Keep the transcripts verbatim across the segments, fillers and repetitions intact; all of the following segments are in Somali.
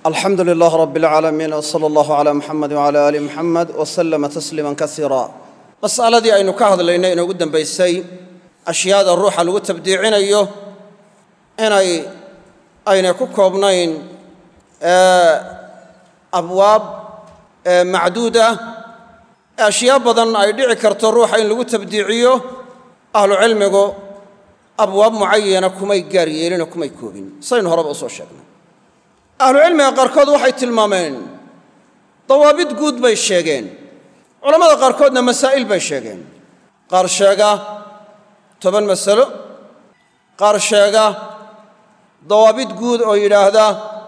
الحمد لله رب العالمين وصلى الله على محمد وعلى آل محمد وسلم تسليما كثيرا مسألة أي نكاهد لنا إنه قدام بيسي أشياء الروح اللي تبديعين أيه إن أي أين كوكوبنين أبواب معدودة أشياء بدن أي دعي كرت الروح إن لو تبديعيه أهل علمه أبواب معينة كما يجاريين كما يكوبين صين هرب أصول شكله أهل العلم قاركود waxay tilmaameen dawaabid guud bay sheegeen culimada qaarkoodna masaa'il bay sheegeen qaar sheega toban mas'alo qaar sheega dawaabid guud oo yiraahda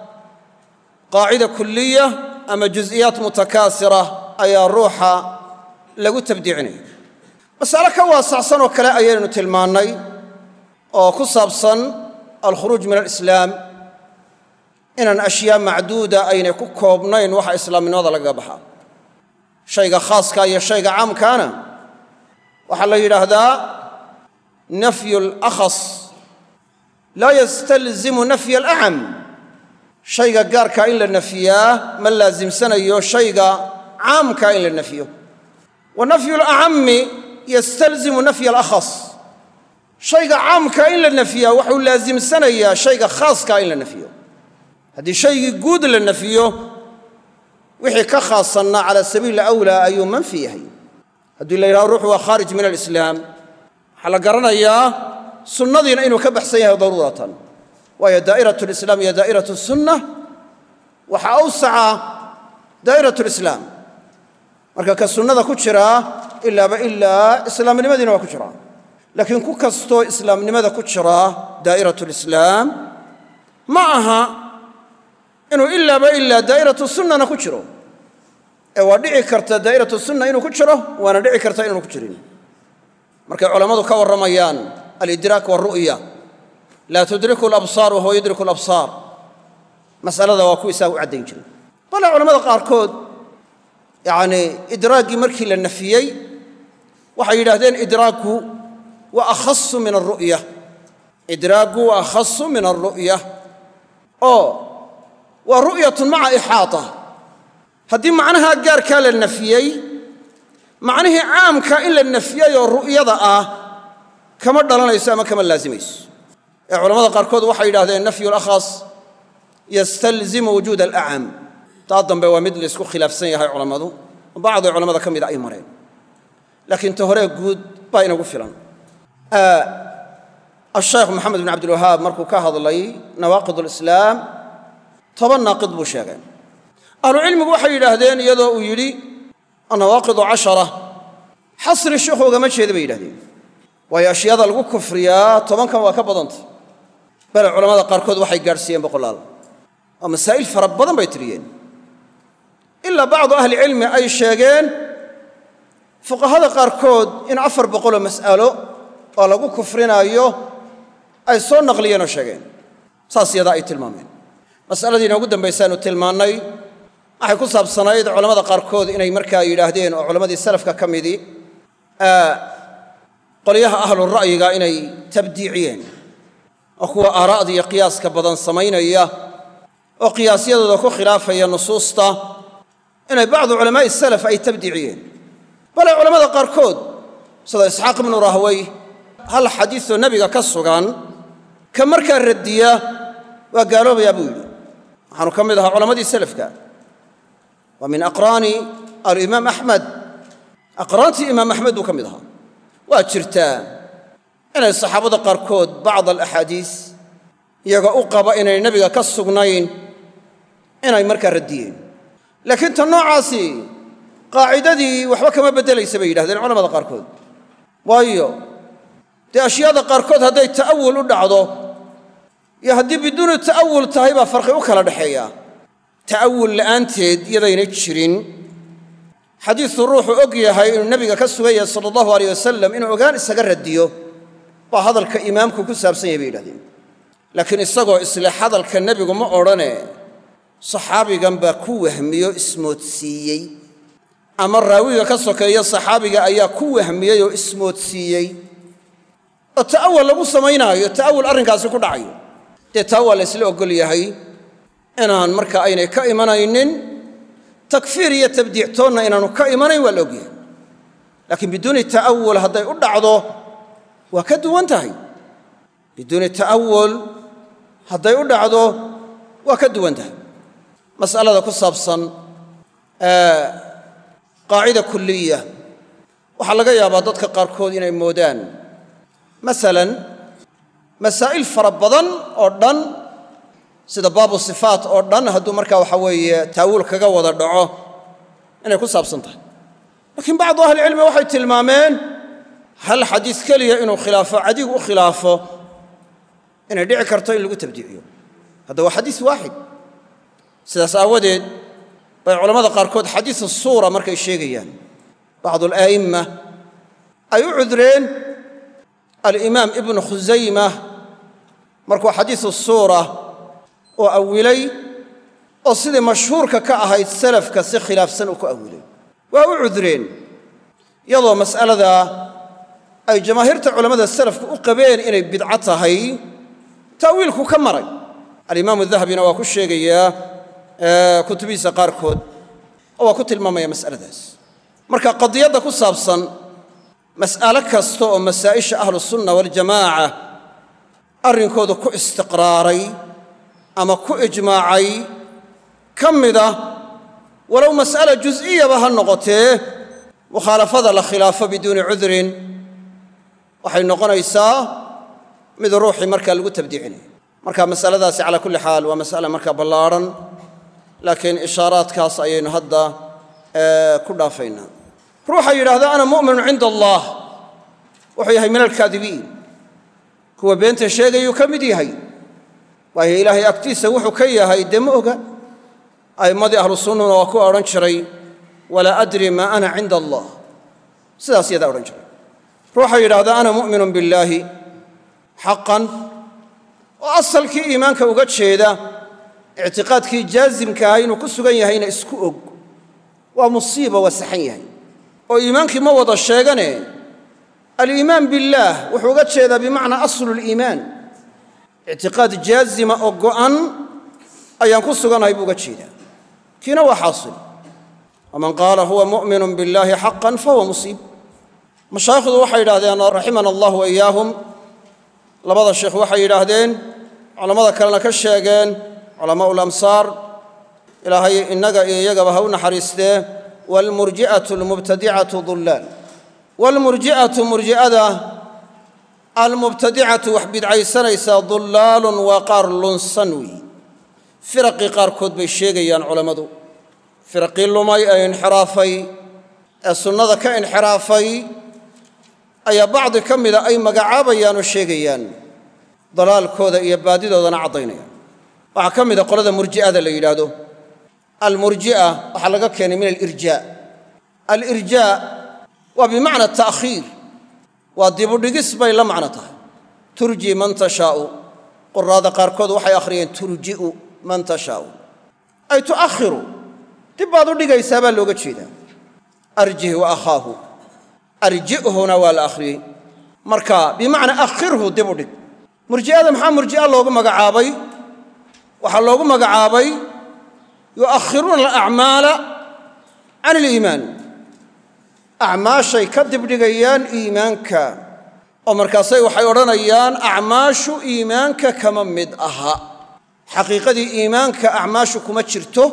qaacida kulliya ama juz'iyat mutakaasira ayaa ruuxa lagu tabdiicinay mas'alo ka waasacsan oo kale ayaynu tilmaanay oo ku saabsan al-khuruj min al-islam إن الأشياء معدودة أين كوكوبنين وحا إسلام من هذا لقبها شيء خاص كاي شيء عام كان وحا الله هذا نفي الأخص لا يستلزم نفي الأعم شيء قار كاين للنفيه من لازم سنة يو شيء عام كاين للنفيه ونفي الأعم يستلزم نفي الأخص شيء عام كاين للنفيه وحو لازم سنة يا شيء خاص كاين للنفيه هذا شيء جود للنفيه وحي كخاصنا على سبيل الأولى أي من فيه هذا اللي يروح وخارج من الإسلام حلا قرنا إياه سنة إنه كبحسيها ضرورة وهي دائرة الإسلام هي دائرة السنة وحأوسع دائرة الإسلام مركا كالسنة كتشرا إلا بإلا إسلام لماذا وكتشرا لكن كوكستو إسلام لماذا كتشرا دائرة الإسلام معها إنه إلا بإلا دائرة السنة نكشره ودعي كرت دائرة السنة إنه كشره وأنا دعي كرت إنه كشرين مركب علماء كور رميان الإدراك والرؤية لا تدرك الأبصار وهو يدرك الأبصار مسألة ذا وكو يساوي عدين جل طلع علماء قاركود يعني إدراك مركي للنفيي وحي هذين إدراكه وأخص من الرؤية إدراكه وأخص من الرؤية أو ورؤية مع إحاطة هذه معناها قار كال النفيي معناه عام كإلا النفيي والرؤية ذا كما دلنا يسمى كما لازميس علماء قاركود وحي هذا النفي الأخص يستلزم وجود الأعم تعظم بوامد لسكو خلاف سنة هاي علماء بعض العلماء كم إذا أي مرين لكن تهريق جود باين وفلان آه الشيخ محمد بن عبد الوهاب مركو كهذا لي نواقض الإسلام طبعا ناقض بوشاغان أهل العلم وحي يلاهدين يدو يلي النواقض عشرة حصر الشيخ وقمت شيء ذي يلاهدين وهي أشياء ذا لقو كفريا طبعا كما وكبضنت بل العلماء قاركود وحي قارسيين بقول الله ومسائل فربضا بيتريين إلا بعض أهل العلم أي شيئين فقهاء قاركود إن عفر بقول مسألة ولقو كفرنا أيوه أي صور نقليين وشيئين ساسي ذا أي تلمامين مسألة دي نقول دنبيسان وتلماني waxay ku saabsanayd culimada qaarkood inay markaa yiraahdeen oo culimadii salafka kamidi ee qoliyaha ahlul ra'yiga inay tabdiiciyeen oo kuwa aaraad iyo qiyaaska badan sameynaya oo qiyaasyadooda ku khilaafaya nusuusta inay bacdu culimada salaf ay tabdiiciyeen bal culimada qaarkood sida isxaaq ibn rahway hal xadiis oo nabiga ka sugan ka markaa radiya waa gaaloobaya buu yiri waxaanu kamid ahaa culimadii salafka ومن أقران الإمام أحمد أقرانت الإمام أحمد وكمدها وأجرتا إن الصحابة قاركود بعض الأحاديث يقع أقبى إن النبي كالسقنين إن يمرك الردين لكن تنوعاسي قاعدة دي وحبك ما بدل يسبيل هذا العلماء قاركود وأيو دي أشياء قاركود هذا التأول ودعضه يهدي بدون التأول تهيبا فرق أكلا دحيا تأول لأنتد يدين تشرين حديث الروح أقيا هاي النبي كسوية صلى الله عليه وسلم إنه كان استقر الديو وهذا الكإمام كسب سيبيل هذه لكن استقوا إصلاح هذا الكنبي وما أرانه صحابي جنب كوه ميو اسمه تسيي أمر راوي كسوك يا صحابي أيا كوه ميو اسمه تسيي التأول لو سميناه التأول أرنكاس كل عيو التأول إسلام أقول يا هاي inaan marka aynay ka imanaynin takfiir iyo tabdiictoonna inaanu ka imanayn waa la ogyahay laakiin biduuni ta'awul hadday u dhacdo waa ka duwan tahay biduuni ta'awul hadday u dhacdo waa ka duwan tahay mas'alada ku saabsan qaacida kulliya waxaa laga yaabaa dadka qaarkood inay moodaan masalan masaa'il fara badan oo dhan sida baabu sifaat oo dhan hadduu markaa waxa weeye taawuul kaga wada dhaco inay ku saabsan tahay laakiin bacdu ahlicilmi waxay tilmaameen hal xadiis keliya inuu khilaafo cadigu u khilaafo inay dhici karto in lagu tabdiiciyo hadda waa xadiis waaxid sidaas aawadeed bay culammada qaarkood xadiisu suura markay sheegayaan bacdu alaa'imma ay u cudreen alimaam ibnu khusayma markuu xadiisu suura oo awilay oo sidii mashhuurka ka ahayd salafka si khilaafsan uu ku awilay waa u cudreen iyadoo mas'alada ay jamaahiirta culammada salafku u qabeen inay bidco tahay ta'wiilku ka maray alimaamu dahabina waa ku sheegayaa kutubihiisa qaarkood oo waa ku tilmaamaya mas'aladaas marka qadiyadda ku saabsan mas'alo kasta oo masaa'isha ahlusunna waljamaaca arrinkooda ku istiqraaray ama ku ijmaacay ka mida walow mas'ala jus'iyaba ha noqotee mukhaalafada la khilaafo biduuni cudrin waxay noqonaysaa mid ruuxii markaa lagu tabdiicinayo marka masaladaasi calaa kulli xaal waa mas'ala markaa ballaadhan laakiin ishaaraadkaas ayaynu hadda ku dhaafaynaa ruuxa yidhaahda ana mu'minun cinda allah wuxuu yahay min alkaadibiin kuwa beenta sheegayuu ka mid yahay waayo ilaahay agtiisa wuxuu ka yahay dee ma oga a'immadii ahlu sunnuna waa kuwa odhan jiray walaa adri maa ana cinda allah sidaas yadaa odhan jiray ruuxa yidhaahda ana mu'minun billaahi xaqan oo asalkii iimaanka uga jeeda ictiqaadkii jaasimka ahaa inuu ku sugan yahayna isku og waa musiiba waa saxan yahay oo iimaankii ma wada sheegane aliimaan billaah wuxuu uga jeedaa bimacnaa asluliimaan ictiqaad jaazima oo go'an ayaan ku suganahay buu uga jeedaa kiina waa xaasil waman qaala huwa mu'minun billaahi xaqan fahuwa musiib mashaayikhdu waxay yidhahdeen raximana allahu wa iyaahum labada sheekh waxay yidhaahdeen culammada kalena ka sheegeen culamaa'u lamsaar ilaahay innaga iyo iyagaba ha u naxariistee waalmurji'atu almubtadicatu dullaal waalmurji'atu murji'ada almubtadicatu wax bidcaysanaysaa dullaalun waa qaar lunsan weeye firaqii qaarkood bay sheegayaan culammadu firaqii lumay ee inxiraafay ee sunnada ka inxiraafay ayaa bacdi ka mida ay magacaabayaan oo sheegayaan dalaalkooda iyo baadidoodana caddaynayaan waxaa ka mida qolada murji'ada la yidhaahdo almurji'a waxaa laga keenay min alirjaa alirjaa waa bimacna ta'khiir waa dibudhigis bay la macno tahay turji man tashaa'u quraada qaarkood waxay akhriyeen turji'u man tashaa'u ay tu'akhiru dib baad u dhigaysaa baa looga jeedaa arjih wa akhaahu arji'huna waa la akhriyey marka bimacnaa akhirhu dib u dhig murji'ada maxaa murji'a loogu magacaabay waxaa loogu magacaabay yu'akhiruuna alacmaala can aliimaan acmaashay ka dibdhigayaan iimaanka oo markaasay waxay odhanayaan acmaashu iimaanka kama mid aha xaqiiqadii iimaanka acmaashu kuma jirto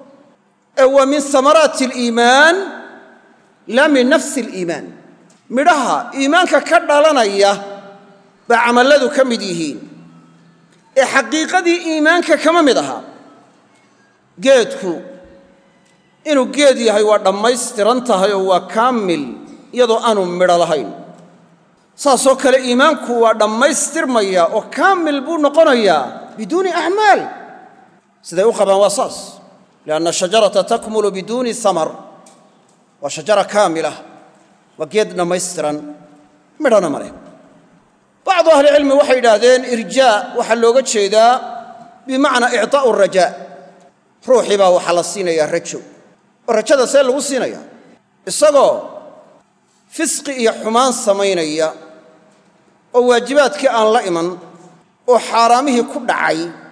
ee waa min samaraati aliimaan laa min nafsi aliimaan midhaha iimaanka ka dhalanaya baa camalladu ka mid yihiin ee xaqiiqadii iimaanka kama mid aha geedku inuu geed yahay waa dhammaystiran tahay oo waa kaamil iyadoo aanu midho lahayn saasoo kale iimaanku waa dhammaystirmaya oo kaamil buu noqonayaa biduuni acmaal siday u qabaan waa saas lianna shajarata takmulu biduuni samar waa shajara kaamilah waa geed dhammaystiran midhana ma leh bacdu ahlicilmi waxay yidhaahdeen irjaa waxaa looga jeedaa bimacnaa ictaa'u rajaa ruuxii baa waxaa la siinayaa rajo oo rajada see lagu siinaya isagoo fisqi iyo xumaan samaynaya oo waajibaadkii aan la iman oo xaaraamihii ku dhacay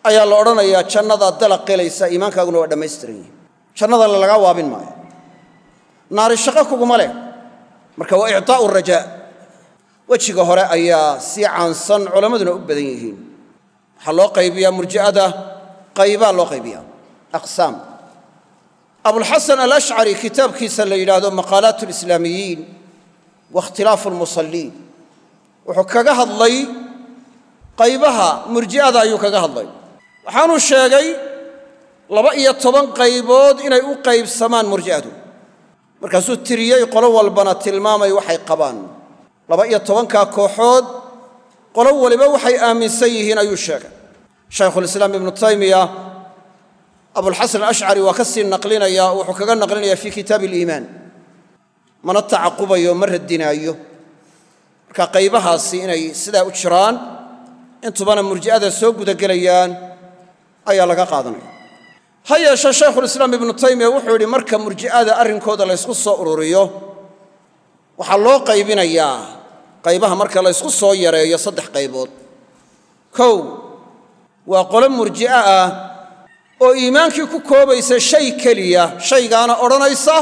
ayaa la odhanayaa jannada dalaq gelaysa iimaankaaguna waa dhammaystiran yihin jannada laga waabin maayo naari shaqo kuguma leh marka waa ictaa'u rajaa wejiga hore ayaa sii caansan culammaduna u badan yihiin waxaa loo qaybiyaa murji'ada qaybaa loo qaybiyaa aqsaam abulxasan alashcari kitaabkiisa la yidhaahdo maqaalaat alislaamiyiin wa ikhtilaafu almusalliin wuxuu kaga hadlay qaybaha murji'ada ayuu kaga hadlay waxaanuu sheegay laba iyo toban qaybood inay u qaybsamaan murji'adu markaasuu tiriyey qolo walbana tilmaamay waxay qabaan laba iyo tobankaa kooxood qolo waliba waxay aaminsan yihiin ayuu sheegay shaykhulislaam ibnu taymiya abulxasan alashcari waa ka sii naqlinaya wuxuu kaga naqlinayaa fii kitaabi aliimaan mana tacaqubayo ma radinaayo marka qaybahaasi inay sidaa u jiraan intubana murji'ada soo gudagelayaan ayaa laga qaadanaya ha yeeshe shaykhulislaam ibnu taymiya wuxuu yidhi marka murji'ada arrinkooda laysku soo ururiyo waxaa loo qaybinayaa qaybaha marka laysku soo yareeyo saddex qaybood kow waa qolo murji'a ah oo iimaankii ku koobaysa shay keliya shaygaana odhanaysa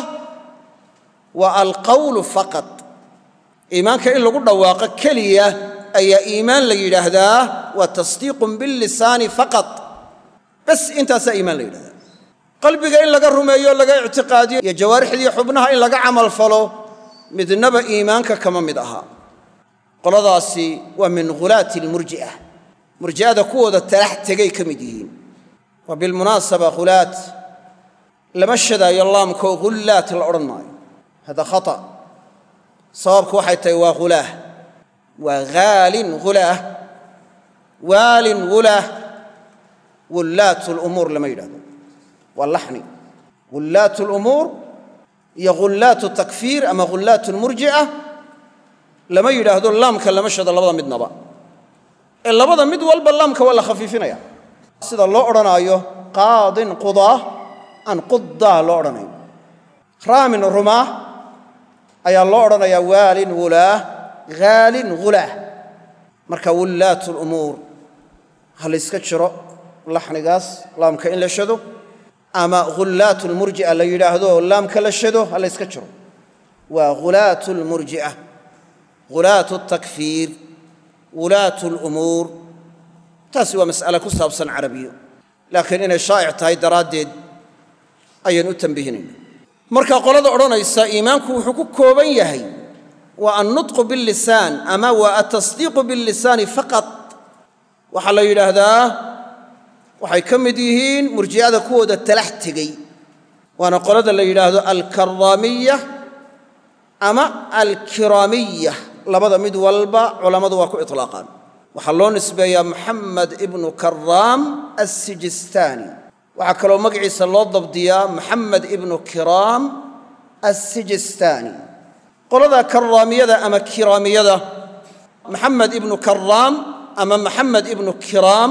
waa alqawlu faqad iimaanka in lagu dhawaaqo keliya ayaa iimaan la yidhaahdaa waa tasdiiqun billisaani faqad bas intaasaa iimaan la yidhahdaa qalbiga in laga rumeeyo laga ictiqaadiyo iyo jawaarixdii xubnaha in laga camal falo midnaba iimaanka kama mid ahaa qoladaasi waa min ghulaati almurji'a murji'ada kuwooda talax tegay ka mid yihiin wa bilmunaasaba ghulaat lama shadaayo laamkoo ghullaat la odhan maayo hada khata sababku waxay tahay waa ghulaah waa haalin ghulaah waalin ghulaah ghullaatu lumuur lama yidhahdo waa laxni ghullaatu lumuur iyo ghullaatu takfiir ama ghullaatu lmurji'a lama yidhaahdo laamka lama shado labada midnaba ee labada mid walba laamka waa la khafiifinaya sida loo odhanaayo qaadin qudaa aan quddaa loo odhanayo raamin rumaah ayaa loo odhanayaa waalin wulaah haalin ghulaah marka ghullaatu lumuur ha layska jiro laxnigaas laamka in la shado ama ghullaatu lmurji'a la yidhaahdo laamka la shado ha layska jiro waa ghulaatu lmurji'a ghulaatu takfiir ghulaatu lumuur taasi waa mas'ale ku saabsan carabiyo laakiin inay shaa'ic tahay daraaddeed ayaan u tambihinayna marka qolada odhanaysa iimaanku wuxuu ku kooban yahay waa annutqu billisaan ama waa atasdiiqu billisaani faqad waxaa la yidhaahdaa waxay ka mid yihiin murji'ada kuwooda talax tegey waana qolada la yidhaahdo alkarraamiya ama alkiraamiya labada mid walba culammadu waa ku itlaaqaan waxaa loo nisbeeyaa maxamed ibnu karaam assijistaani waxaa kaloo magaciisa loo dabdiyaa maxamed ibnu kiraam assijistaani qolada karaamiyada ama kiraamiyada maxamed ibnu karaam ama maxamed ibnu kiraam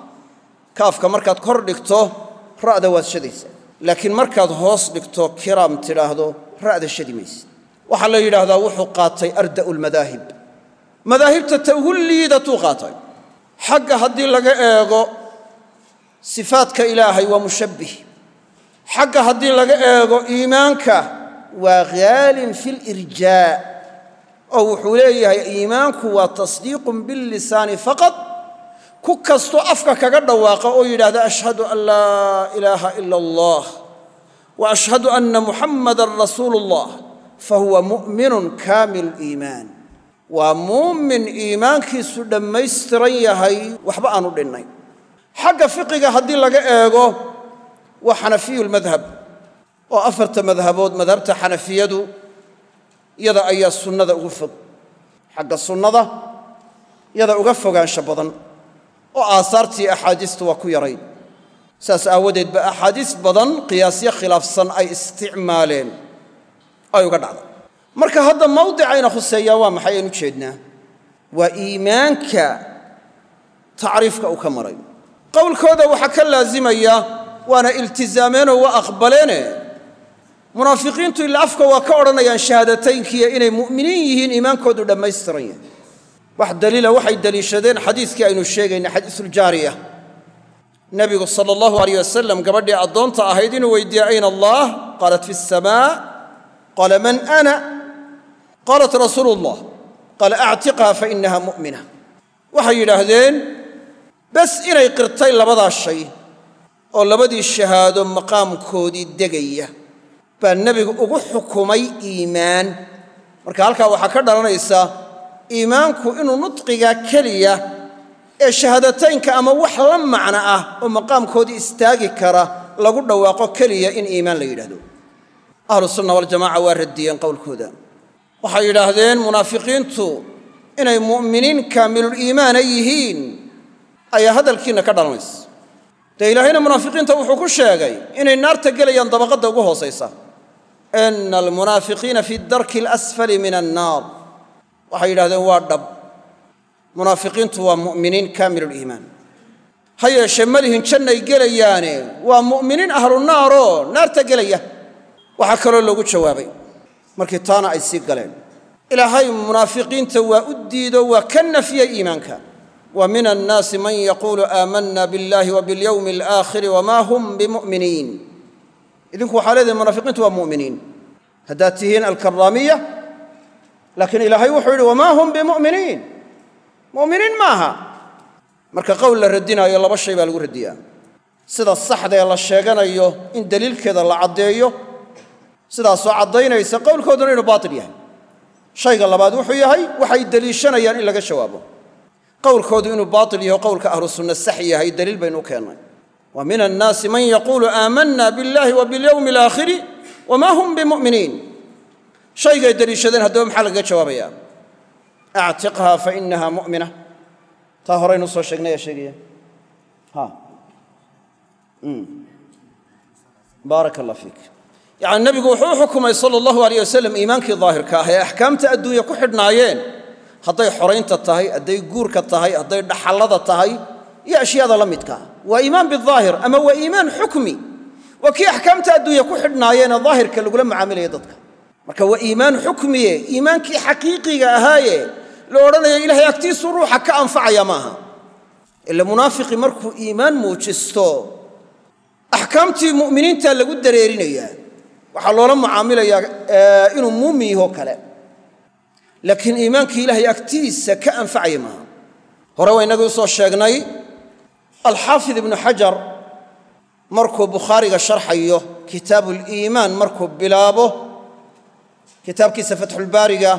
kaafka markaad kor dhigto ra'da waad shadaysa laakiin markaad hoos dhigto kiraam tidhaahdo ra'da shadi maysid waxaa la yidhaahdaa wuxuu qaatay arda'u lmadaahib madaahibta ta ugu liidatuu qaatay xagga haddii laga eego sifaadka ilaahay waa mushabbih xagga haddii laga eego iimaanka waa haalin fi lirjaa oo wuxuu leeyahay iimaanku waa tasdiiqun billisaani faqad ku kastoo afka kaga dhawaaqa oo yidhaahda ashhadu an laa ilaaha ila allah wa ashhadu anna muxammadan rasuulu ullah fahuwa mu'minun kaamilu liimaan waa muumin iimaankiisu dhammaystiran yahay waxba aanu dhinnayn xagga fiqiga haddii laga eego waa xanafiyu lmadhab oo afarta madhabood madhabta xanafiyadu yada ayaa sunnada ugu fog xagga sunnada yada uga fogaansha badan oo aasaartii axaadiistu waa ku yarayn saas aawadeed ba axaadiis badan qiyaasyo khilaafsan ay isticmaaleen ay uga dhacda marka hadda mawdicayna khuseeyaa waa maxay aynu jeednaa waa iimaanka tacriifka uu ka maray qowlkooda waxaa ka laazimaya waana iltizaameenoo waa aqbaleene munaafiqiintu ila afka waa ka odhanayaan shahaadataynkiiyo inay mu'miniin yihiin iimaankoodu dhammaystiran yahay wax daliila waxay daliishadeen xadiiskii aynu sheegaynay xadiisuljaariya nebigu sala allahu alayh wasalam gabadhii addoonta ahayd inuu weydiiyey ayna allah qaalat fi asamaa qaala man ana qaalat rasuulu llah qaala actiqha fa inaha mu'mina waxay yidhaahdeen bas inay qirtay labadaas shay oo labadii shahaado maqaamkoodii degaya baa nebigu ugu xukumay iimaan marka halkaa waxaa ka dhalanaysa iimaanku inuu nudqigaa keliya ee shahaadataynka ama wax la macno ah oo maqaamkoodii istaagi kara lagu dhawaaqo keliya in iimaan la yidhaahdo ahlu sunna waljamaca waa radiyeen qowlkooda waxay yidhaahdeen munaafiqiintu inay mu'miniin kaamiluliimaana yihiin ayaa hadalkiinna ka dhalanaysa dee ilaahayna munaafiqiinta wuxuu ku sheegay inay naarta gelayaan dabaqadda ugu hoosaysa ina almunaafiqiina fi darki alasfali min annaar waxay yidhahdeen waa dhab munaafiqiintu waa mu'miniin kaamiluliimaan ha yeeshee malihin jannay gelayaane waa mu'miniin ahlu naaroo naarta gelaya waxaa kaloo loogu jawaabay markii taana ay sii galeen ilaahay munaafiqiinta waa u diido waa ka nafiyey iimaanka wa min annaasi man yaquulu aamanna biاllahi wa biاlyowmi alaakhiri wamaa hum bimu'miniin idinku waxaa leedahay munaafiqiintu waa mu'miniin haddaad tihiin alkaraamiya laakiin ilaahay wuxuu yidhi wamaa hum bimu'miniin mu'miniin maaha marka qowl la radinaayo laba shay baa lagu radiyaa sida saxda ee la sheeganayo in daliilkeeda la caddeeyo sidaasoo caddaynaysa qowlkooduna inuu baatil yahay shayga labaad wuxuu yahay waxay deliishanayaan in laga jawaabo qowlkoodu inuu baatil yaho qowlka ahlu sunna sax yahay daliil baynu u keennay wa min annaasi man yaquulu aamanna biاllahi wa biاlyowmi alaakhiri wamaa hum bimu'miniin shaygay deliishadeen haddaba maxaa lagaga jawaabayaa actiqha fa inaha mu'mina taa horaynu soo sheegnay ee sheegaya ha baaraka allah fiik yacni nebigu wuxuu u xukumay sala allahu alayh wasalam iimaankii daahirka ah ee axkaamta adduunya ku xidhnaayeen hadday xoraynta tahay hadday guurka tahay hadday dhaxallada tahay iyo ashyaada la midka ah waa iimaan bidaahir ama waa iimaan xukmi waa kii axkaamta adduunya ku xidhnaayeenee daahirka lagula macaamilaya dadka marka waa iimaan xukmiye iimaankii xaqiiqiga ahaaye la odhanayo ilaahay agtiisu ruuxa ka anfacaya maaha ila munaafiqi markuu iimaan muujisto axkaamtii mu'miniinta lagu dareerinayaa waxaa loola mucaamilayaa inuu muumin yahoo kale laakiin iimaankii ilaahay agtiisa ka anfacaya maaha hore waa innagii usoo sheegnay alxaafid ibnu xajar markuu bukhaariga sharxayo kitaabuliimaan markuu bilaabo kitaabkiisa fatxulbaariga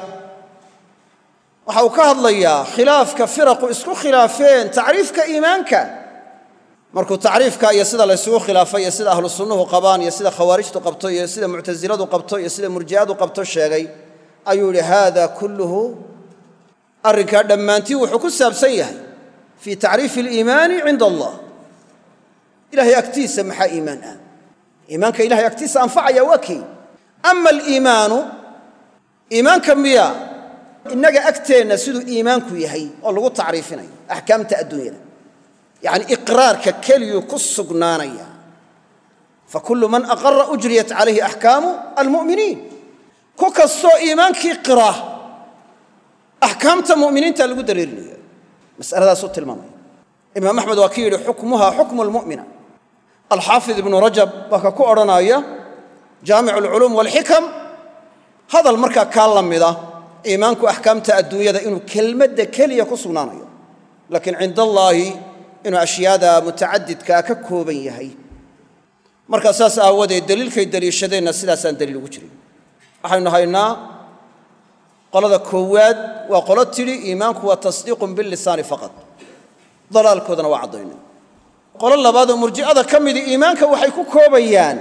waxa uu ka hadlayaa khilaafka firaqu isku khilaafeen tacriifka iimaanka markuu tacriifka iyo sida la ysugu khilaafay iyo sida ahlu sunnuhu qabaan iyo sida khawaarijtu qabto iyo sida muctasiladu qabto iyo sida murji'adu qabto sheegay ayuu yidhi haada kulluhu arrinkaa dhammaantii wuxuu ku saabsan yahay fii tacriifi aliimaani cinda allah ilahay agtiisa maxaa iimaan ah iimaanka ilahay agtiisa anfacaya waa kii ama aliimaanu iimaanka miya innaga agteenna siduu iimaanku yahay oo lagu tacriifinayo axkaamta adduunyada yacni iqraarka keliyuu ku sugnaanaya fakullu man aqara ujriyat calayhi axkaamu almu'miniin ku kastoo iimaankii qira axkaamta mu'miniinta lagu dareerinaya mas'aladaasuu tilmaamaya imaam axmed waa kii yidhi xukmuha xukmu lmu'mina alxaafid ibnu rajab waa ka ku odhanaya jaamicu alculuum waalxikam hadal markaa kaa la mida iimaanku axkaamta adduunyada inuu kelmadda keliya ku sugnaanayo laakiin cinda allaahi inuu ashyaada mutacadidkaa ka kooban yahay markaa saas aawadeed daliilkay deliishadeenna sidaasaan daliil ugu jirin waxaynu haynaa qolada koowaad waa qolo tidhi iimaanku waa tasdiiqun billisaani faqad dalaalkoodana waa caddaynay qolo labaadoo murji'ada ka midi iimaanka waxay ku koobayaan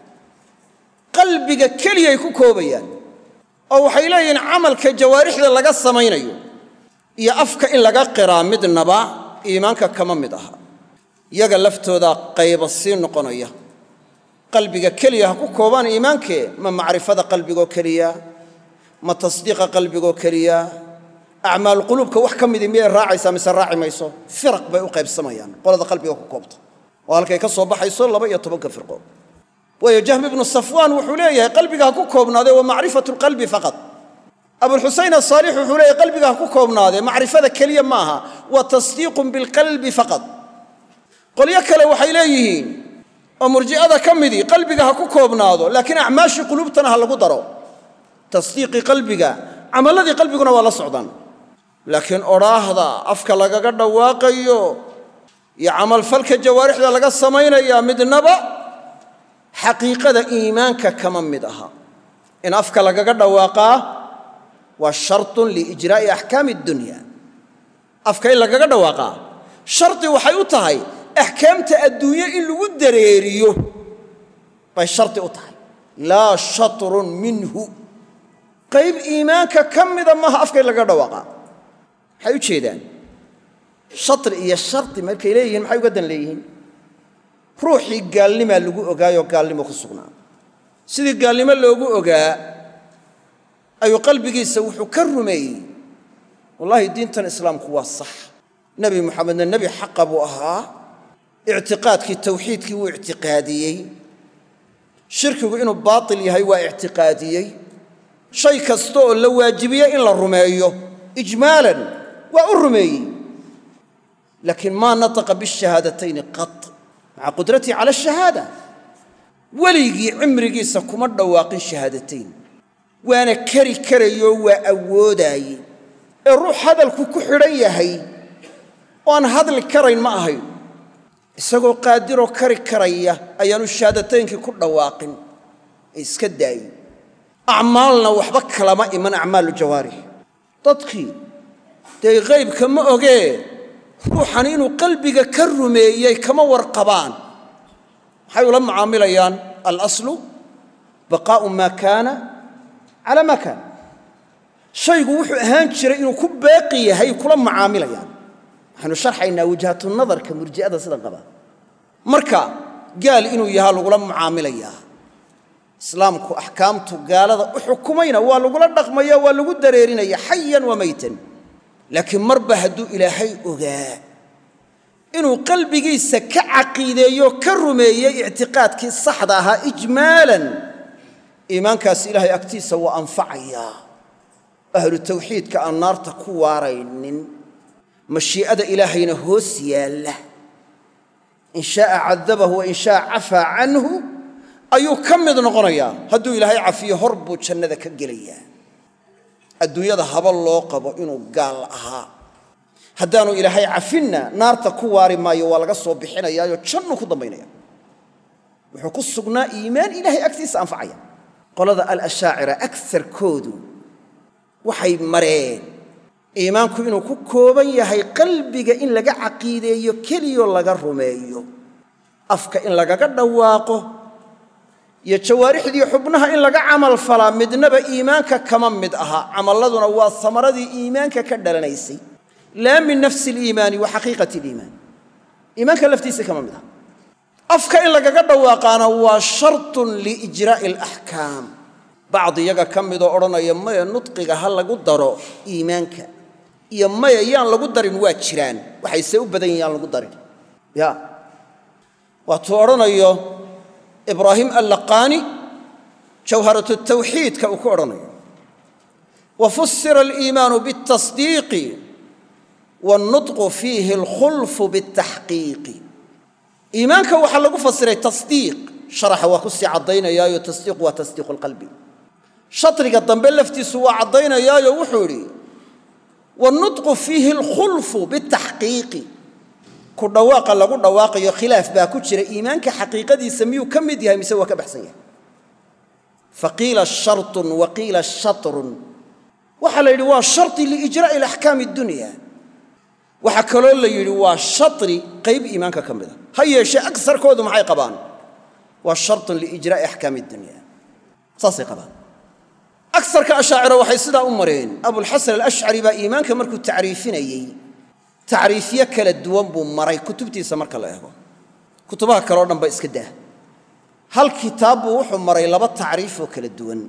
qalbiga keliyay ku koobayaan oo waxay leeyihiin camalka jawaarixda laga samaynayo iyo afka in laga qiraa midnaba iimaanka kama mid aha iyaga laftooda qayba sii noqonaya qalbiga keliya ha ku koobaan iimaankee ma macrifada qalbigoo keliya ma tasdiiqa qalbigoo keliya acmaal quluubka wax ka midii miyay raacaysaa mise raaci mayso firaq bay u qaybsamayaan qolada qalbiga ku koobta oo halkay ka soo baxayso laba iyo tobanka firqo waayo jahm ibnu safwaan wuxuu leeyahay qalbiga ha ku koobnaadee waa macrifatu lqalbi faqad abulxusayn asaalix wuxuu leeyahay qalbiga ha ku koobnaadee macrifada keliya ma aha waa tasdiiqun bilqalbi faqad qolyo kale waxay leeyihiin oo murji'ada ka midii qalbiga ha ku koobnaado laakiin acmaashii quluubtana ha lagu daro tasdiiqii qalbiga camaladii qalbiguna waa la socdaan laakiin odhaahda afka lagaga dhawaaqayo iyo camalfalka jawaarixda laga samaynayaa midnaba xaqiiqada iimaanka kama mid aha in afka lagaga dhawaaqaa waa shartun liijraa'i axkaami addunya afka in lagaga dhawaaqaa shardi waxay u tahay axkaamta adduunye in lagu dareeriyo bay shardi u tahay laa shatrun minhu qayb iimaanka ka mida maaha afka in lagaga dhawaaqaa maxay u jeedaan shatri iyo shardi markay leeyihiin maxay uga dan leeyihiin ruuxii gaalnimaa lagu ogaayoo gaalnimo ku sugnaa sidii gaalnimo loogu ogaa ayuu qalbigiisa wuxuu ka rumeeyey wallaahi diintan islaamku waa sax nebi moxamedna nebi xaqa buu ahaa ictiqaadkii tawxiidkii wuu ictiqaadiyey shirkigu inuu baatil yahay waa ictiqaadiyey shay kasta oo la waajibiye in la rumeeyo ijmaalan waa u rumeeyey laakiin maa nataqa bishahaadatayn qat maca qudratii cala ashahaada weligii cimrigiisa kuma dhawaaqin shahaadatayn waana kari karayoo waa awoodaayey ee ruux hadalku ku xidhan yahay oo aan hadli karayn ma ahayn isagoo qaadiroo kari karaya ayaanu shahaadataynkii ku dhawaaqin ee iska daayey acmaalna waxba kalama iman acmaalu jawaarix dadkii dee qaybka ma ogee ruuxan inuu qalbiga ka rumeeyey kama warqabaan maxay ula mucaamilayaan alaslu baqaa'u maa kaana calaa maa kaana shaygu wuxuu ahaan jiray inuu ku baaqi yahay kula mucaamilayaan waxaanu sharxaynaa wajhatu nadarka murji'ada sidan qabaa marka gaal inuu yahaa lagula mucaamilayaa islaamku axkaamtu gaalada u xukumayna waa lagula dhaqmaya waa lagu dareerinaya xayan wa maytan laakiin marba hadduu ilaahay ogaa inuu qalbigiisa ka caqiideeyo ka rumeeyey ictiqaadkii saxda ahaa ijmaalan iimaankaasi ilaahay agtiisa waa anfacayaa ahlu tawxiidka aan naarta ku waaraynin mashii'ada ilaahayna hoos yaalla in shaaa cadabahu wa in shaaa cafaa canhu ayuu ka mid noqonayaa hadduu ilaahay cafiyo hor buu jannada ka gelayaa adduunyada haba loo qabo inuu gaal ahaa haddaanu ilaahay cafinna naarta ku waari maayo waa laga soo bixinayaayo jannuu ku dambaynaya wuxuu ku sugnaa iimaan ilaahay agtiisa anfacaya qolada alashaacira agarkoodu waxay mareen iimaanku inuu ku kooban yahay qalbiga in laga caqiideeyo keliyoo laga rumeeyo afka in lagaga dhawaaqo iyo jawaarixdii xubnaha in laga camal falaa midnaba iimaanka kama mid aha camalladuna waa samaradii iimaanka ka dhalanaysay laa min nafsi aliimaani wa xaqiiqati aliimaan iimaanka laftiisa kama mid aha afka in lagaga dhawaaqaana waa shartun liijraa'i alaxkaam bacdi iyaga ka midoo odhanaya maya nudqiga ha lagu daro iimaanka iyo maya yaan lagu darin waa jiraan waxayse u badan yihin yaan lagu darin ya waatuu odhanayo ibraahim allaqaani jawharatu tawxiidka uu ku odhanayo wa fusira aliimaanu biاtasdiiqi wاlnutqu fiihi alkhulfu biاtaxqiiqi iimaanka waxaa lagu fasiray tasdiiq sharaxa waa ku sii caddaynayaayo tasdiiq waa tasdiiqu lqalbi shatriga dambe laftiisu waa caddaynayaayo wuxuu idhi wاlnutqu fiihi alkhulfu biاtaxqiiqi ku dhawaaqa lagu dhawaaqayo khilaaf baa ku jira iimaanka xaqiiqadiisa miyuu ka mid yahay mise waa ka baxsan yahay faqiila shartun wa qiila shatrun waxaa la yidhi waa sharti liijraa'i alaxkaami addunya waxaa kaloo la yidhi waa shatri qayb iimaanka ka mida ha yeeshee agsarkoodu maxay qabaan waa shartun liijraa'i axkaami addunya saasay qabaan agsarka ashaacira waxay sidaa u mareen abulxasan alashcari baa iimaanka markuu tacriifinayey tacriifyo kala duwan buu maray kutubtiisa marka la eego kutubaha kale o dhan ba iska daa hal kitaab buu wuxuu maray laba tacriif oo kala duwan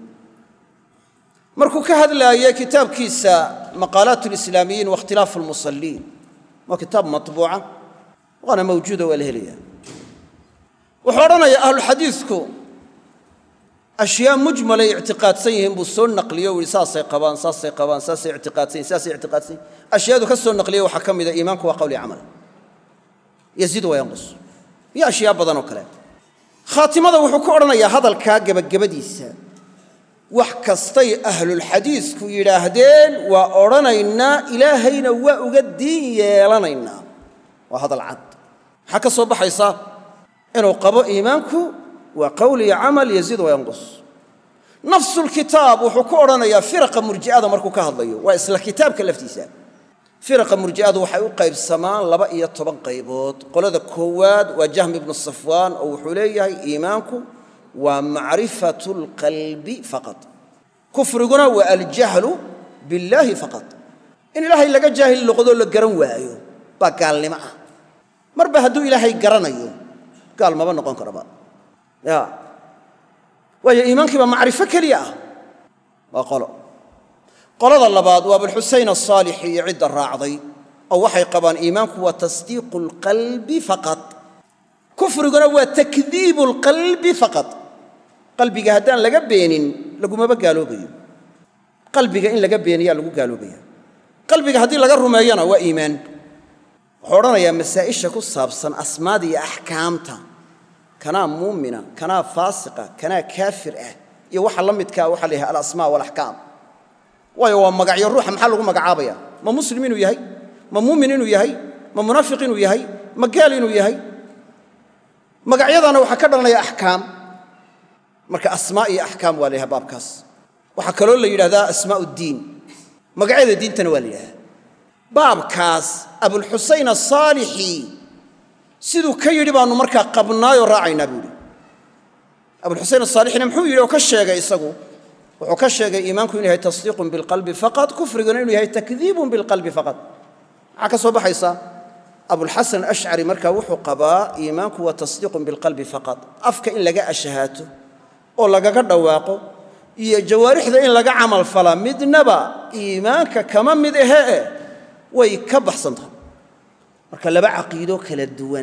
markuu ka hadlaayay kitaabkiisa maqaalaat alislaamiyiin waاkhtilaafu almusalliin waa kitaab matbuuca waana mawjuuda waa la helaya wuxuu odhanayaa ahluxadiidku ashyaa mujmalay ictiqaadsan yihiin buu soo naqliyo u yihi saasay qabaan saasay qabaan saasay ictiqaadsan yihin saasay ictiqaadsan yihin ashyaadu ka soo naqliya waxaa ka mida iimaanku waa qawli camal yaziid wa yanqus iyo ashyaa badan oo kale khaatimada wuxuu ku oranayaa hadalka gabagabadiisa wax kastay ahlul xadiisku yiraahdeen waa oranaynaa ilaahayna waa uga diin yeelanaynaa waa hadal cad waxa ka soo baxaysa inuu qabo iimaanku waa qawli iyo amal yaziid wa yanqus nafsul kitaab wuxuu ku oranayaa firqa murji'ada markuu ka hadlayo waa isla kitaabka laftiisa firqa murji'adu waxay u qaybsamaan laba iyo toban qaybood qolada koowaad waa jahm ibn safwan oo wuxuu leeyahay iimaanku waa ma'rifatul qalbi faqat kufriguna waa al-jahlu billahi faqat in ilaahay laga jaahil noqdo la garan waayo ba gaalnimo ah marba haduu ilaahay garanayo gaal ma noqon karaba ya waayo iimaanki ba ma'rifo kaliya ah waa qolo qolada labaad waa abul husayn as-salih iyo cid raacday oo waxay qabaan iimaanku waa tasdiiqul qalbi faqat kufriguna waa takdiibul qalbi faqat qalbiga hadaan laga beenin laguma gaaloobayo qalbiga in laga beeniya lagu gaaloobayo qalbiga hadii laga rumeeyana waa iimaan wuxuu oranayaa masaa'isha ku saabsan asmaada iyo ahkaamta kana muumina kana faasiqa kana kaafir ah iyo waxa la midka waxa leeyahay al-asmaa wal ahkaam waayo waa magacyo ruuxa maxaa lagu magacaabaya ma muslim inuu yahay ma muumin inuu yahay ma munaafiq inuu yahay ma gaal inuu yahay magacyadana waxa ka dhalanaya ahkaam marka asmaa iyo ahkaam waa leeyahay baabkaas waxa kale oo la yiraahdaa asmaa'ud diin magacyada diintana waa leeyahay baabkaas abul husayn as-salihi sidoo ka yiri baanu marka qabnaayo raacayna buuri abul husayn as-salihina muxuu yiri oo ka sheegay isagu wuxuu ka sheegay iimaanku inuu yahay tasdiiqun bil qalbi faqat kufriguna inuu yahay takdiibun bil qalbi faqat waxa ka soo baxaysa abul hasan ash'ari marka wuxuu qabaa iimaanku waa tasdiiqun bil qalbi faqat afka in laga ashahaato oo laga dhawaaqo iyo jawaarixda in laga amal fala midnaba iimaanka kama mid ahee way ka baxsantahay marka laba aqeedo kala duwan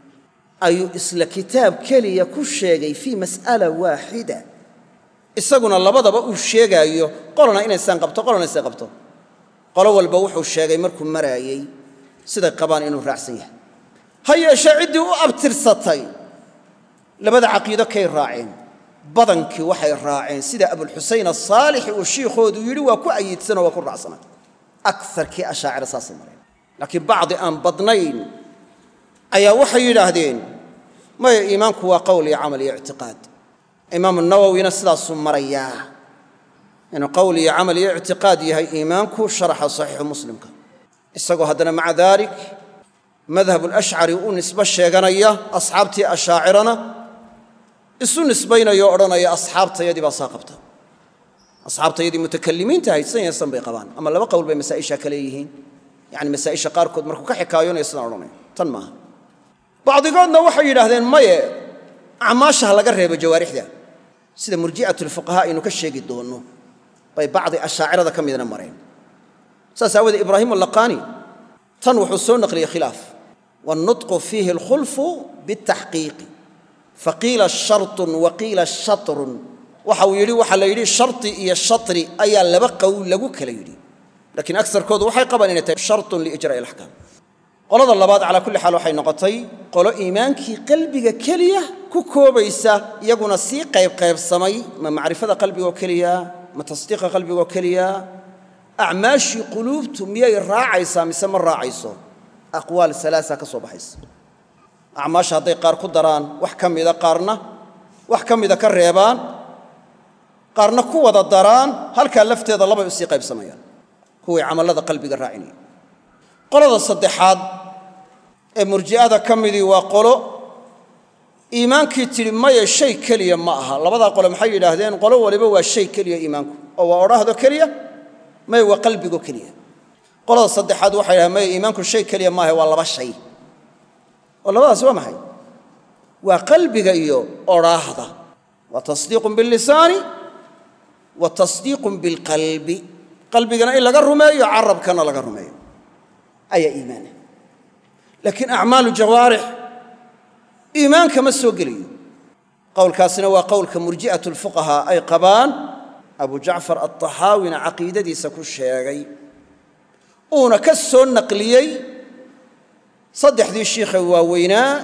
ayu isla kitaab kaliya ku sheegay fi mas'ala waahida isaguna labadaba uu sheegayo qolana inay san qabto qolana san qabto qolo walba wuxuu sheegay markuu maraayay sida qabaan inuu raacsan yahay hayeeshe cidii u abtirsatay labada aqeedo kay raaceen badankii waxay raaceen sida abul husayn as-salih uu sheekhodu yiri waa ku ayidsan oo ku raacsan aktharkii ashaacir saasay mareen laakiin baadhi aan badnayn ayaa waxay yiraahdeen ma iimaanku waa qowl iyo amal iyo i'tiqaad imaam an-nawawi sidaas maraya inuu qowl iyo amal iyo i'tiqaad yahay iimaanku sharaxa sahih muslimka isagoo hadana maca dalik madhhab al-ash'ari uu nisba sheeganaya asxaabtii ashaacirana isu nisbaynayo oranaya asxaabtayadii baa saaqabta asxaabtayadii mutakallimiinta haysan yahay bay qabaan ama laba qowl bay masaa'isha kale yihiin yani masaa'isha qaar kood markuu ka xikaayoonay sidaan oranay tan ma baadigoodna waxay yiraahdeen maye acmaasha laga reebo jawaarixda sida murji'atul fuqahaa inuu ka sheegi doono bay baadhi ashaacirada kamidna mareen saasawada ibraahim al-laqani tan wuxuu soo naqliyay khilaaf wan nutqu fihi al-khulf bit-tahqiq faqila shart wa qila shatr waxa uu yiri waxa la yiri sharti iyo shatri ayaa laba qowl lagu kala yiri laakiin aksarkoodu waxay qabaan inay tahay shartun li ijraa' al-ahkam qolada labaad ala kulli xaal waxay noqotay qolo iimaankii qalbiga kaliya ku koobaysa iyaguna si qayb qayb samay ma maarifada qalbiga oo kaliya ma tasdiiqa qalbiga oo kaliya a'maashi qulubtu miyay raacaysa mise ma raacayso aqwaal salaasa ka soo baxaysa a'maasha haday qaar ku daraan wax kamida qaarna wax kamida ka reebaan qaarna ku wada daraan halka lafteeda laba isii qayb sameeyaan kuwii amalada qalbiga raacinay qolada saddexaad ee murji'ada kamidii waa qolo iimaankii tilmaaya shay kaliya ma aha labada qolo maxay yiraahdeen qolo waliba waa shay kaliya iimaanku oo waa oraahdo kaliya ma waa qalbigu kaliya qolada saddexaad waxay yiraahdeen ma iimaanku shay kaliya ma aha waa laba shay oo labadaas waa maxay waa qalbiga iyo oraahda wa tasdiiqun bil lisaani wa tasdiiqun bil qalbi qalbigana in laga rumeeyo carabkana laga rumeeyo أي إيمان لكن أعمال الجوارح إيمان كما سوقلي قول كاسنا وقول كمرجئة الفقهاء أي قبان أبو جعفر الطحاوي عقيدة دي سكو الشيغي أونا كسو النقليي saddexdii shiikha waaweynaa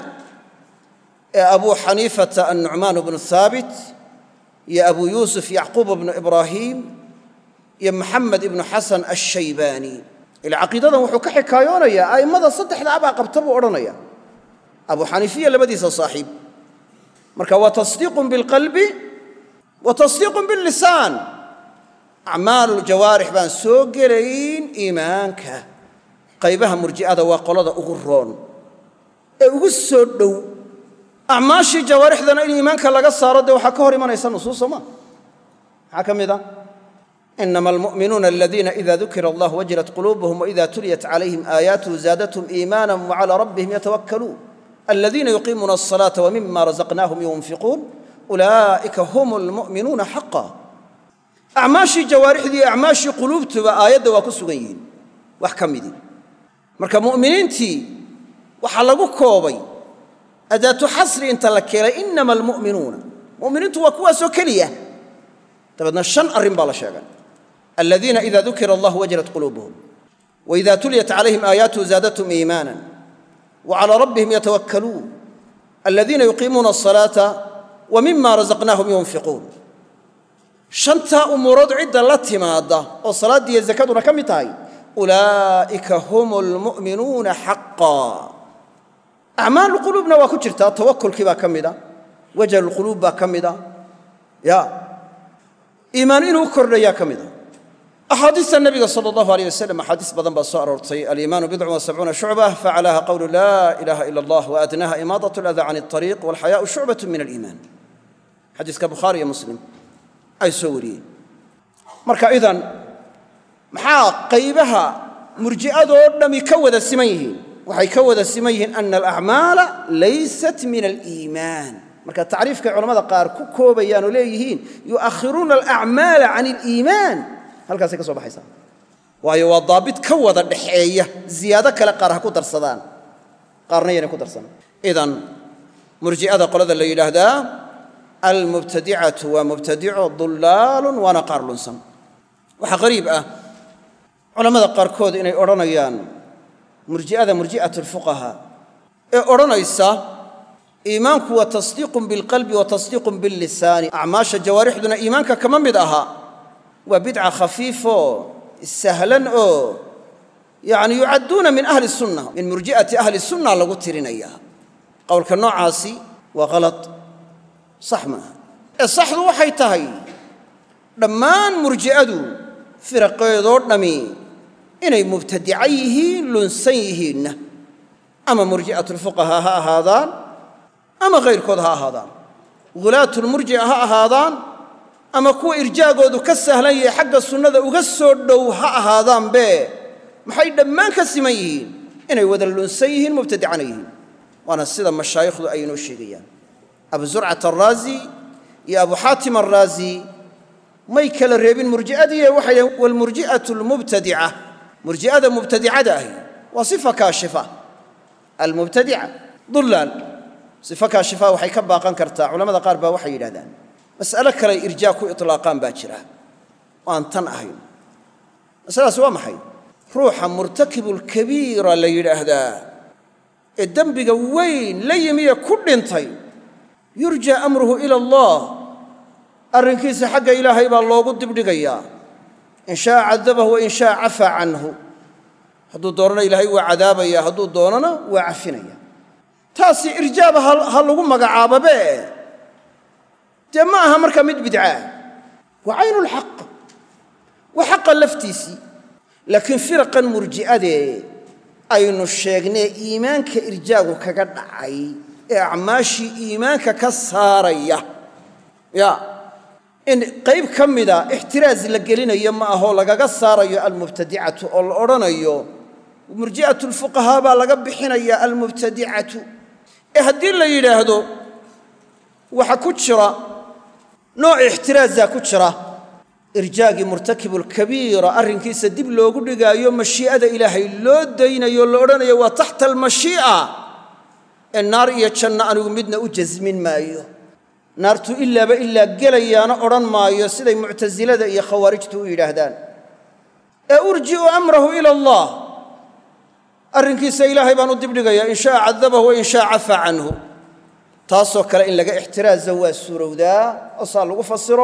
ee abuu xaniifata annucmaan bnu haabit iyo abuu yuusuf yacquub bnu ibraahiim iyo maxamed ibnu xasan ashaybaani ila caqiidadan wuxuu ka xikaayoonayaa a'immada saddexda abaa qabta buu odhanaya abuu xaniifiya labadiisa saaxiib marka waa tasdiiqun bilqalbi wa tasdiiqun billisaan acmaaluuljawaarix baan soo gelayn iimaanka qaybaha murji'ada waa qolada ugu roon ee ugu soo dhow acmaashii jawaarixdana in iimaanka laga saaro dee waxaa ka hor imanaysa nusuuso ma maxaa ka mid a inama almu'minuuna aladiina ida dukira allah wajilat quluubuhum waida tuliyat calayhim aayaatuhu zaadathum iimaanan wacalaa rabbihim yatawakkaluun aladiina yuqiimuuna alsalaata wamima razaqnaahum yunfiquun ulaa'ika hum almu'minuuna xaqa acmaashii jawaarixdii iyo acmaashii quluubtuba aayadda waa ku sugan yihiin wax ka midii marka mu'miniintii waxaa lagu koobay adaatu xasri inta la keenay inama almu'minuuna mu'miniintu waa kuwaasoo keliya dabeedna shan arrin baa la sheegay aladiina ida dukira allah wajilat quluubuhum waida tuliyat calayhim aayaatuhu zaadathum iimaanan wacalaa rabbihim yatawakkaluun aladiina yuqiimuuna asalaata wamima razaqnaahum yunfiquun shantaa umuurood cidda la timaadda oo salaaddii iyo zakaduna ka mid tahay ulaa'ika hum almu'minuuna xaqaa acmaaluquluubna waa ku jirtaa tawakulkii baa ka mida wajalulquluub baa ka mida ya iimaan inuu kordhayaa ka mida axaadiista nebiga sala allahu alayh wasalam axaadiis badan baa soo aroortay aliimaanu bidcun wa sabcuuna shucba facalaha qowlu laa ilaaha ila allah waadnaha imaadat aladaa can alطariiq walxayaau shucbatu min aliimaan xadiiska bukhaari iyo muslim ay soo wariyeen marka idan maxaa qaybaha murji'adoo dhammi ka wada siman yihiin waxay ka wada siman yihiin ana alacmaala laysat min aliimaan marka tacriifkay culamada qaar ku koobayaan oo leeyihiin yu'akhiruuna alacmaala can aliimaan halkaasay ka soo baxaysaa waayo waa daabit ka wada dhaxeeya ziyaado kale qaar ha ku darsadaan qaarna yaynay ku darsanaan idan murji'ada qolada la yidhaahdaa almubtadicatu waa mubtadico dullaalun waana qaar lunsan waxaa qariib ah culammada qaarkood inay odhanayaan murji'ada murji'at alfuqahaa ee odhanaysa iimaanku waa tasdiiqun bilqalbi wa tasdiiqun billisaani acmaasha jawaarixduna iimaanka kama mid aha waa bidca khafiifoo sahlan oo yacni yucadduuna min ahli sunna min murji'ati ahli sunna lagu tirinaya qowlka noocaasi waa halad sax maaha ee saxdu waxay tahay dhammaan murji'adu firaqeedoo dhammi inay mubtadica yihiin lunsan yihiinna ama murji'atulfuqahaa ha ahaadaan ama kayrkood ha ahaadaan hulaatulmurji'a ha ahaadaan ama kuwa irjaagoodu ka sahlan yahay xagga sunnada uga soo dhow ha ahaadaanbe maxay dhammaan ka siman yihiin inay wada lunsan yihiin mubtadicana yihiin waana sida mashaayikhdu ay inoo sheegayaan abu zurcat alraazi iyo abu xaatim alraazi may kala reebin murji'adiiye waxay dhaheen walmurji'atu almubtadica murji'ada mubtadicada ahi waa sifa kaashifa almubtadica dullaal sifa kaashifa waxay ka baaqan kartaa culamada qaar baa waxay yidhahdaan mas'alo kale irjaa ku itlaaqaan baa jira oo aan tan ahayn masaladaasi waa maxay ruuxa murtakibulkabiira la yidhaahdaa ee dembiga weyn la yimiye ku dhintay yurjaa amruhu ila allah arrinkiisa xagga ilaahay baa loogu dibdhigayaa in shaa cadabahu wa in shaa cafaa canhu hadduu doonana ilaahay waa cadaabaya hadduu doonana waa cafinaya taasi irjaaba ha lagu magacaababe dee ma aha marka mid bidcaa waa caynulxaq waa xaqa laftiisii laakiin firaqan murji'adee aynu sheegnee iimaanka irjaagu kaga dhacay ee acmaashii iimaanka ka saaraya ya in qayb ka mida ixtiraaz la gelinayo ma ahoo lagaga saarayo almubtadicatu oo la odhanayo murji'atu lfuqahaa baa laga bixinaya almubtadicatu ee haddii la yidhaahdo waxa ku jira nooc ixtiraazaa ku jira irjaagii murtakibulkabiira arrinkiisa dib loogu dhigaayo mashii'ada ilaahay loo daynayo la odhanayo waa taxta almashii'a ee naar iyo janno anigu midna u jasmin maayo naartu ilaaba ilaa gelayaana odhan maayo siday muctasilada iyo khawaarijtu u yidhaahdaan ee urji'u amrahu ila allah arrinkiisa ilaahay baan u dibdhigayaa in shaa cadabahu wa in shaa cafa canhu taasoo kale in laga ixtiraaza waa suurowdaa oo saa lagu fasiro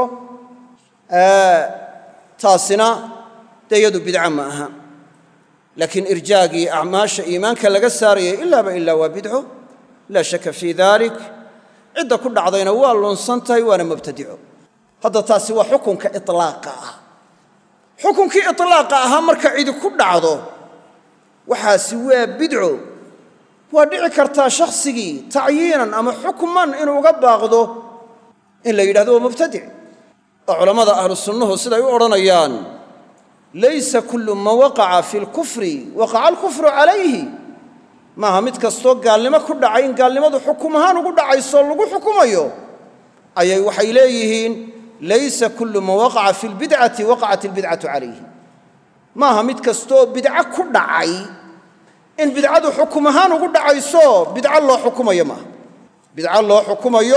taasina dee iyadu bidca ma aha laakiin irjaagii acmaasha iimaanka laga saarayay ilaaba ilaa waa bidco laa shaka fii dalik cidda ku dhacdayna waa lunsan tahay waana mubtadico hadda taasi waa xukunka iطlaaqa ah xukunkii iطlaaqa ahaa marka cidi ku dhacdo waxaasi waa bidco waa dhici kartaa shakhsigii tacyiinan ama xukman inuu uga baaqdo in la yidhahdo waa mubtadic oo culammada ahlu sunnuhu siday u odhanayaan laysa kullu man waqaca fi lkufri waqaca alkufru calayhi maaha mid kastoo gaalnimo ku dhacay in gaalnimadu xukum ahaan ugu dhacayso lagu xukumayo ayay waxay leeyihiin laysa kullu man waqaca fi lbidcati waqacat albidcatu calayhi maaha mid kastoo bidco ku dhacay in bidcadu xukum ahaan ugu dhacayso bidco loo xukumayo maaha bidco loo xukumayo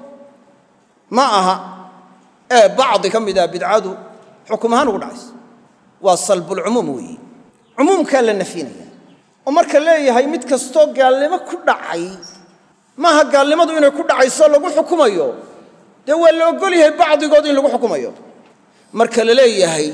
ma aha ee bacdi ka mid ah bidcadu xukum ahaan ugu dhacayso waa salbulcumuum weeye cumuumkaa la nafyinaya oo marka leeyahay mid kastoo gaalnimo ku dhacay maaha gaalnimadu inay ku dhacayso lagu xukumayo dee waa la ogol yahay bacdigood in lagu xukumayo marka la leeyahay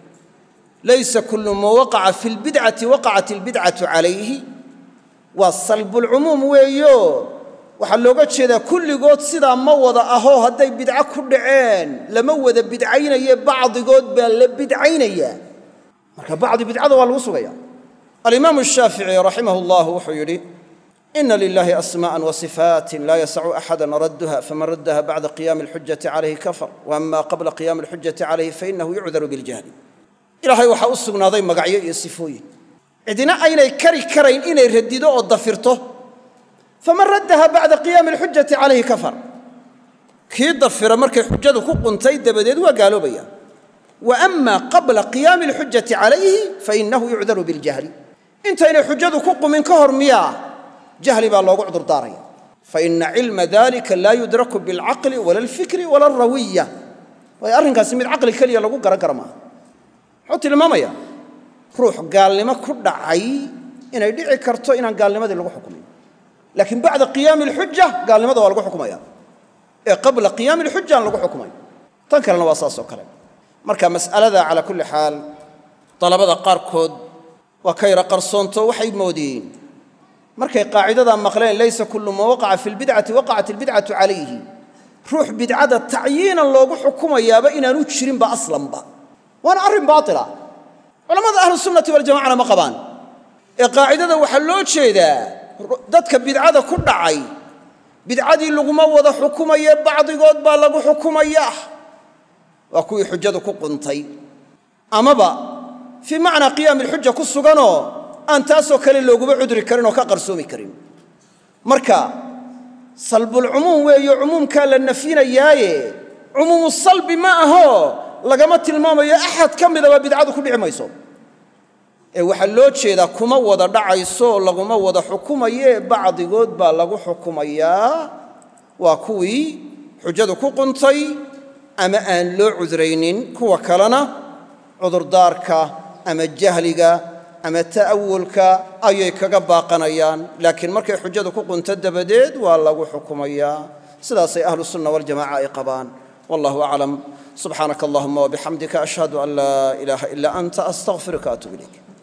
laysa kullu man waqaca fi lbidcati waqacat albidcatu calayhi waa salbulcumuum weeyo waxaa looga jeedaa kulligood sidaa ma wada ahoo hadday bidco ku dhaceen lama wada bidcaynaye bacdigood baa la bidcaynayaa marka bacdi bidcada waa lagu sugaya alimaamu shaafici raximah llah wuxuu yidhi ina lilahi asmaءa wasifaatin laa yasacu axada radduha faman raddaha bacda qiyaami alxujati calayhi kafar waama qabla qiyaami alxujati calayhi fainahu yucdaru biاljahli ilaahay waxaa u sugnaaday magacyo iyo sifooyin cidina aynay kari karayn inay radido oo dafirto faman raddaha bacda qiyaami alxujati calayhi kafar kii dafira markay xujadu ku quntay dabadeed waa gaaloobaya wa ama qabla qiyaami alxujati calayhi fainahu yucdaru biاljahli intaynay xujadu ku qumin ka hor miyaa jahli baa loogu cudurdaaraya faina cilma dalika laa yudraku biاlcaqli wala alfikri wala alrawiya waayo arrinkaasi mid caqli keliya lagu garan kara maaha wuxuu tilmaamaya ruux gaalnimo ku dhacay inay dhici karto inaan gaalnimadii lagu xukumin laakiin bacda qiyaami alxuja gaalnimada waa lagu xukumaya ee qabla qiyaami alxuja aan lagu xukumay tan kalena waa saas oo kale marka mas'alada calaa kulli xaal dalabada qaarkood waa ka yara qarsoonto waxay moodiyeen markay qaacidadaa maqleen laysa kullu man waqaca fi lbidcati waqacat albidcatu calayhi ruux bidcada tacyiinan loogu xukumayaaba inaanu jirinba aslanba waana arrin baatila culamada ahlu sunnati waljamacana ma qabaan ee qaacidada waxaa loo jeedaa dadka bidcada ku dhacay bidcadii laguma wada xukumaye bacdigood baa lagu xukumayaa waa kuwii xujadu ku quntay amaba fii macnaa qiyaami alxuja ku suganoo aan taasoo kale looguma cudri karin oo ka qarsoomi karin marka salbulcumuum weeyo cumuumkaa la nafyinayaaye cumuumu salbi ma aho lagama tilmaamayo axad ka midaba bidcadu ku dhici mayso ee waxaa loo jeedaa kuma wada dhacayso laguma wada xukumaye bacdigood baa lagu xukumayaa waa kuwii xujadu ku quntay ama aan loo cudraynin kuwa kalena cudurdaarka ama jahliga ama ta'awulka ayay kaga baaqanayaan laakiin markay xujadu ku qunto dabadeed waa lagu xukumayaa sidaasay ahlu sunna waljamaca ay qabaan wallahu aclam subxaanaka allahuma wabixamdika ashhadu an laa ilaaha ilaa anta astaqfiruka atuub ilayk